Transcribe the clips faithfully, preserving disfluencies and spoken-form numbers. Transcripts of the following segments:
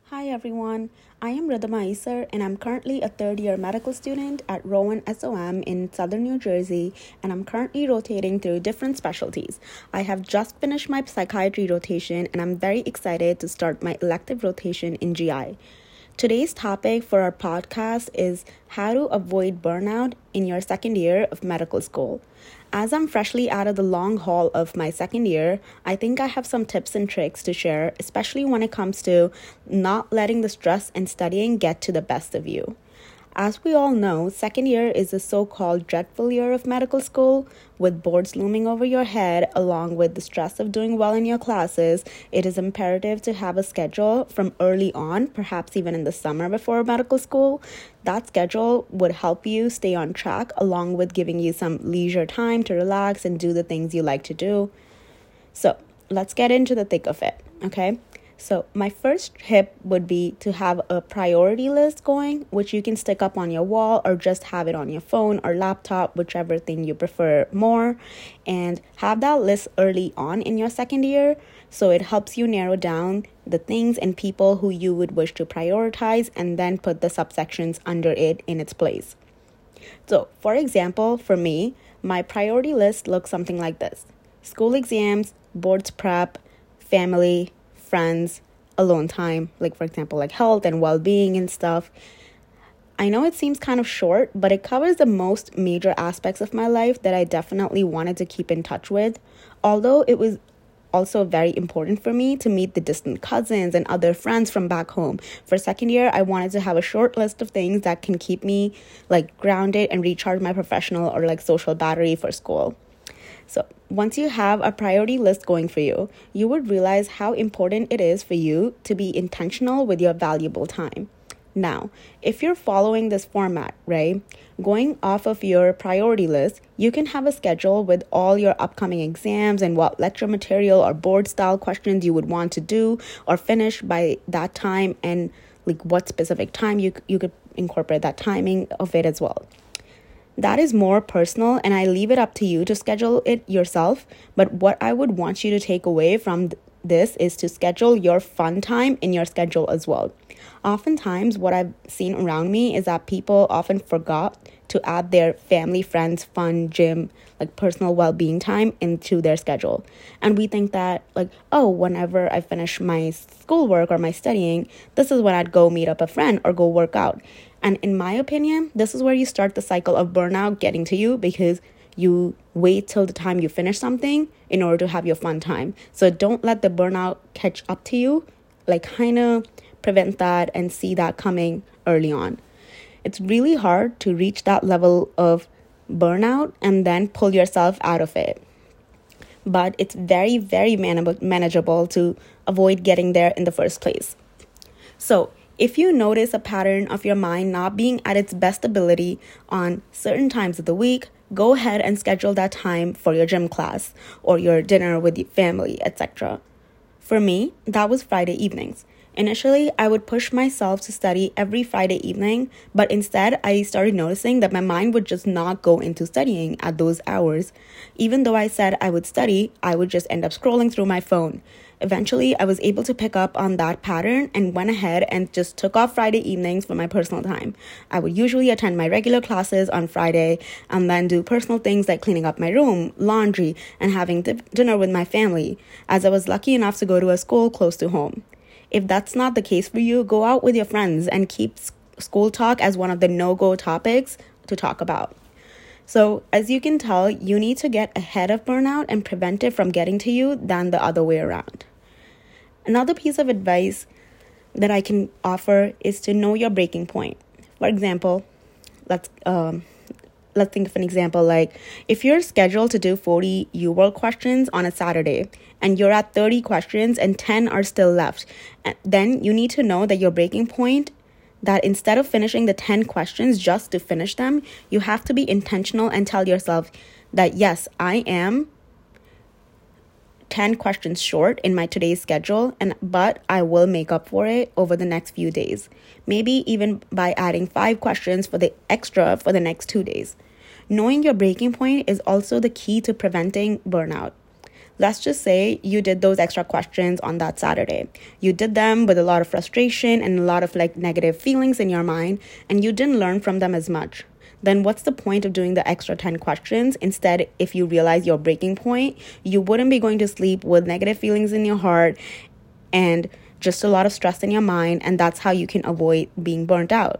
Hi everyone, I am Ridhima Isar and I'm currently a third year medical student at Rowan S O M in southern New Jersey, and I'm currently rotating through different specialties. I have just finished my psychiatry rotation and I'm very excited to start my elective rotation in G I. Today's topic for our podcast is how to avoid burnout in your second year of medical school. As I'm freshly out of the long haul of my second year, I think I have some tips and tricks to share, especially when it comes to not letting the stress and studying get to the best of you. As we all know, second year is the so-called dreadful year of medical school. With boards looming over your head, along with the stress of doing well in your classes, it is imperative to have a schedule from early on, perhaps even in the summer before medical school. That schedule would help you stay on track, along with giving you some leisure time to relax and do the things you like to do. So let's get into the thick of it, okay? So my first tip would be to have a priority list going, which you can stick up on your wall or just have it on your phone or laptop, whichever thing you prefer more, and have that list early on in your second year so it helps you narrow down the things and people who you would wish to prioritize and then put the subsections under it in its place. So, for example, for me, my priority list looks something like this: school exams, boards prep, family, friends, alone time, like for example, like health and well-being and stuff. I know it seems kind of short, but it covers the most major aspects of my life that I definitely wanted to keep in touch with. Although it was also very important for me to meet the distant cousins and other friends from back home. For second year, I wanted to have a short list of things that can keep me like grounded and recharge my professional or like social battery for school. So once you have a priority list going for you, you would realize how important it is for you to be intentional with your valuable time. Now, if you're following this format, right, going off of your priority list, you can have a schedule with all your upcoming exams and what lecture material or board style questions you would want to do or finish by that time, and like what specific time you you could incorporate that timing of it as well. That is more personal, and I leave it up to you to schedule it yourself. But what I would want you to take away from th- this is to schedule your fun time in your schedule as well. Oftentimes, what I've seen around me is that people often forgot to add their family, friends, fun, gym, like personal well-being time into their schedule. And we think that like, oh, whenever I finish my schoolwork or my studying, this is when I'd go meet up a friend or go work out. And in my opinion, this is where you start the cycle of burnout getting to you, because you wait till the time you finish something in order to have your fun time. So don't let the burnout catch up to you. Like kind of prevent that and see that coming early on. It's really hard to reach that level of burnout and then pull yourself out of it. But it's very, very man- manageable to avoid getting there in the first place. So if you notice a pattern of your mind not being at its best ability on certain times of the week, go ahead and schedule that time for your gym class or your dinner with your family, et cetera. For me, that was Friday evenings. Initially, I would push myself to study every Friday evening, but instead I started noticing that my mind would just not go into studying at those hours. Even though I said I would study, I would just end up scrolling through my phone. Eventually, I was able to pick up on that pattern and went ahead and just took off Friday evenings for my personal time. I would usually attend my regular classes on Friday and then do personal things like cleaning up my room, laundry, and having di- dinner with my family, as I was lucky enough to go to a school close to home. If that's not the case for you, go out with your friends and keep school talk as one of the no-go topics to talk about. So as you can tell, you need to get ahead of burnout and prevent it from getting to you than the other way around. Another piece of advice that I can offer is to know your breaking point. For example, let's um, let's think of an example like if you're scheduled to do forty U World questions on a Saturday and you're at thirty questions and ten are still left, then you need to know that your breaking point, that instead of finishing the ten questions just to finish them, you have to be intentional and tell yourself that yes, I am ten questions short in my today's schedule, and but I will make up for it over the next few days. Maybe even by adding five questions for the extra for the next two days. Knowing your breaking point is also the key to preventing burnout. Let's just say you did those extra questions on that Saturday. You did them with a lot of frustration and a lot of like negative feelings in your mind, and you didn't learn from them as much. Then what's the point of doing the extra ten questions? Instead, if you realize your breaking point, you wouldn't be going to sleep with negative feelings in your heart and just a lot of stress in your mind, and that's how you can avoid being burnt out.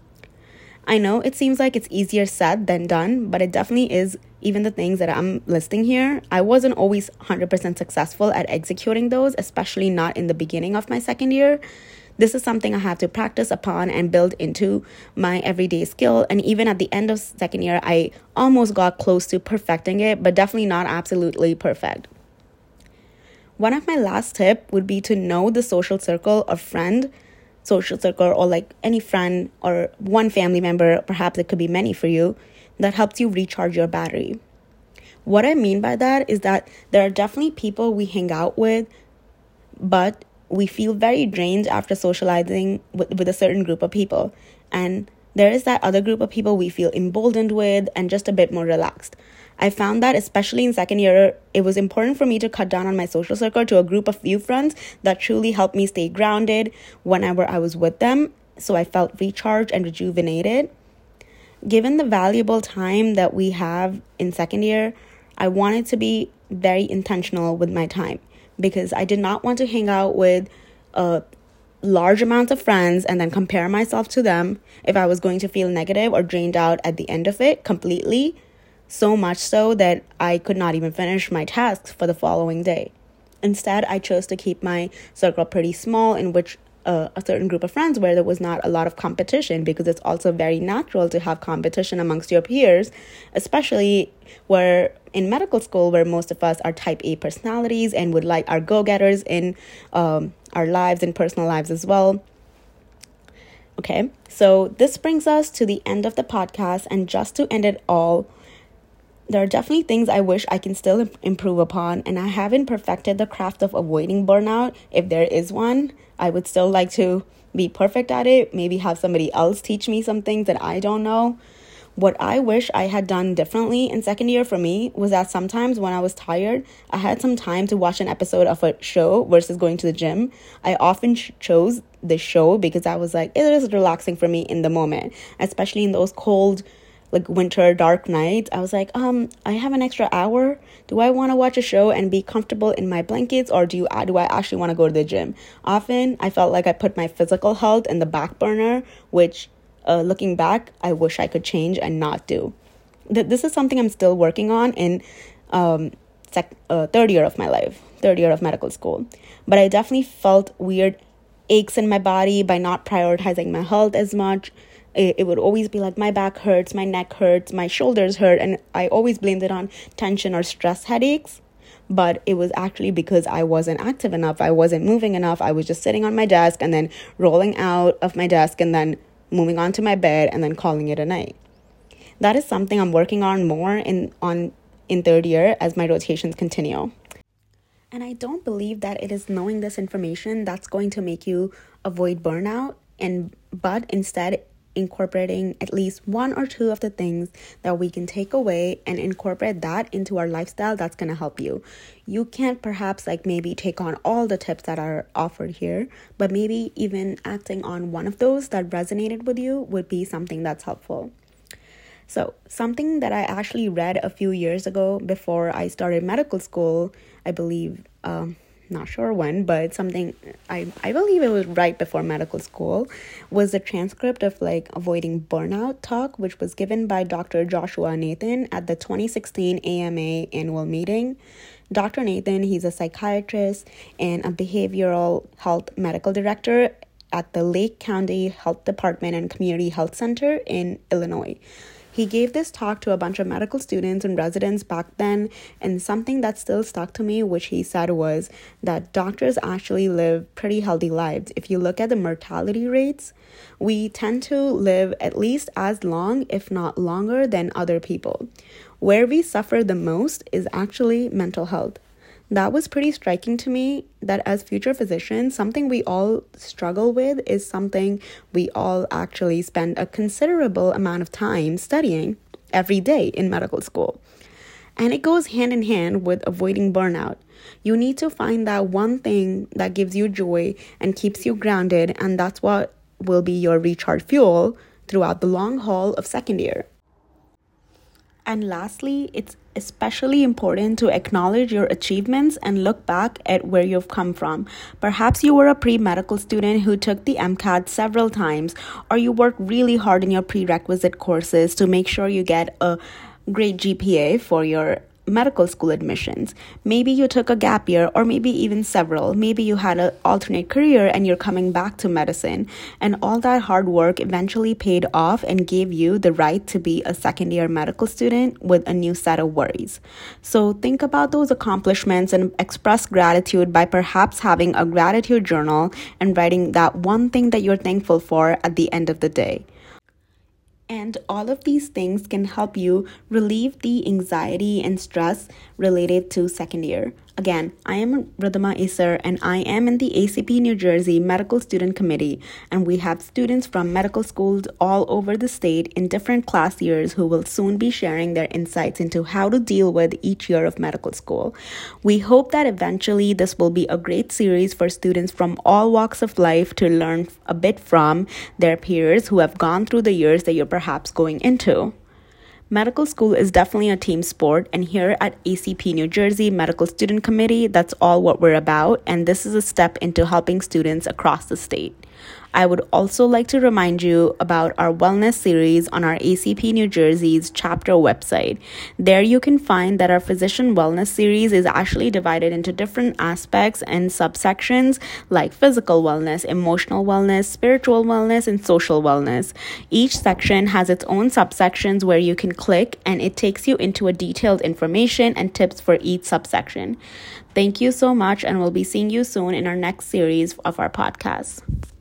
I know it seems like it's easier said than done, but it definitely is. Even the things that I'm listing here, I wasn't always one hundred percent successful at executing those, especially not in the beginning of my second year. This is something I have to practice upon and build into my everyday skill. And even at the end of second year, I almost got close to perfecting it, but definitely not absolutely perfect. One of my last tips would be to know the social circle of friend, social circle, or like any friend or one family member, perhaps it could be many for you, that helps you recharge your battery. What I mean by that is that there are definitely people we hang out with, but we feel very drained after socializing with, with a certain group of people. And there is that other group of people we feel emboldened with and just a bit more relaxed. I found that especially in second year, it was important for me to cut down on my social circle to a group of few friends that truly helped me stay grounded whenever I was with them. So I felt recharged and rejuvenated. Given the valuable time that we have in second year, I wanted to be very intentional with my time because I did not want to hang out with a large amount of friends and then compare myself to them if I was going to feel negative or drained out at the end of it completely, so much so that I could not even finish my tasks for the following day. Instead, I chose to keep my circle pretty small, in which Uh, a certain group of friends where there was not a lot of competition, because it's also very natural to have competition amongst your peers, especially where in medical school where most of us are type A personalities and would like our go-getters in um, our lives and personal lives as well. Okay, so this brings us to the end of the podcast, and just to end it all, there are definitely things I wish I can still improve upon, and I haven't perfected the craft of avoiding burnout. If there is one, I would still like to be perfect at it, maybe have somebody else teach me some things that I don't know. What I wish I had done differently in second year for me was that sometimes when I was tired, I had some time to watch an episode of a show versus going to the gym. I often ch- chose the show because I was like, it is relaxing for me in the moment, especially in those cold, like winter dark nights. I was like, um, I have an extra hour. Do I want to watch a show and be comfortable in my blankets, or do you do I actually want to go to the gym? Often I felt like I put my physical health in the back burner, which uh, looking back, I wish I could change and not do. Th- this is something I'm still working on in um, sec- uh, third year of my life, third year of medical school. But I definitely felt weird aches in my body by not prioritizing my health as much. It would always be like my back hurts, my neck hurts, my shoulders hurt, and I always blamed it on tension or stress headaches. But it was actually because I wasn't active enough. I wasn't moving enough. I was just sitting on my desk and then rolling out of my desk and then moving on to my bed and then calling it a night. That is something I'm working on more in on in third year as my rotations continue. And I don't believe that it is knowing this information that's going to make you avoid burnout, and but instead incorporating at least one or two of the things that we can take away and incorporate that into our lifestyle that's going to help you. You can't perhaps like maybe take on all the tips that are offered here, but maybe even acting on one of those that resonated with you would be something that's helpful. So something that I actually read a few years ago before I started medical school, I believe, um, not sure when, but something, I, I believe it was right before medical school, was a transcript of like avoiding burnout talk, which was given by Doctor Joshua Nathan at the twenty sixteen A M A annual meeting. Doctor Nathan, he's a psychiatrist and a behavioral health medical director at the Lake County Health Department and Community Health Center in Illinois. He gave this talk to a bunch of medical students and residents back then, and something that still stuck to me, which he said, was that doctors actually live pretty healthy lives. If you look at the mortality rates, we tend to live at least as long, if not longer, than other people. Where we suffer the most is actually mental health. That was pretty striking to me, that as future physicians, something we all struggle with is something we all actually spend a considerable amount of time studying every day in medical school. And it goes hand in hand with avoiding burnout. You need to find that one thing that gives you joy and keeps you grounded, and that's what will be your recharge fuel throughout the long haul of second year. And lastly, it's especially important to acknowledge your achievements and look back at where you've come from. Perhaps you were a pre-medical student who took the MCAT several times, or you worked really hard in your prerequisite courses to make sure you get a great G P A for your medical school admissions. Maybe you took a gap year, or maybe even several. Maybe you had an alternate career and you're coming back to medicine. And all that hard work eventually paid off and gave you the right to be a second year medical student with a new set of worries. So think about those accomplishments and express gratitude by perhaps having a gratitude journal and writing that one thing that you're thankful for at the end of the day. And all of these things can help you relieve the anxiety and stress related to second year. Again, I am Ridhima Acer, and I am in the A C P New Jersey Medical Student Committee, and we have students from medical schools all over the state in different class years who will soon be sharing their insights into how to deal with each year of medical school. We hope that eventually this will be a great series for students from all walks of life to learn a bit from their peers who have gone through the years that you're perhaps going into. Medical school is definitely a team sport, and here at A C P New Jersey Medical Student Committee, that's all what we're about, and this is a step into helping students across the state. I would also like to remind you about our wellness series on our A C P New Jersey's chapter website. There you can find that our physician wellness series is actually divided into different aspects and subsections like physical wellness, emotional wellness, spiritual wellness, and social wellness. Each section has its own subsections where you can click, and it takes you into a detailed information and tips for each subsection. Thank you so much, and we'll be seeing you soon in our next series of our podcast.